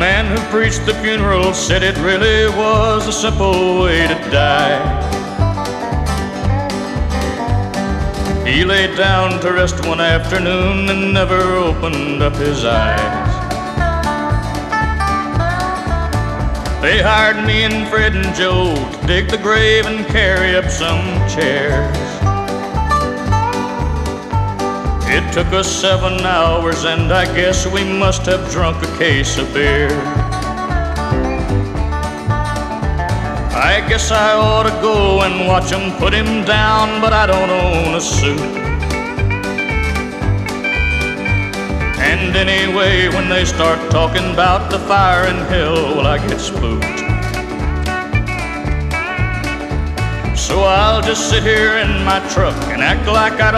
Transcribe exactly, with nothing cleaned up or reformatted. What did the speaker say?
man who preached the funeral said it really was a simple way to die. He laid down to rest one afternoon and never opened up his eyes. They hired me and Fred and Joe to dig the grave and carry up some chairs. It took us seven hours and I guess we must have drunk a case of beer. I guess I ought to go and watch them put him down, but I don't own a suit. And anyway, when they start talking about the fire in hell, well, I get spooked. So I'll just sit here in my truck and act like I don't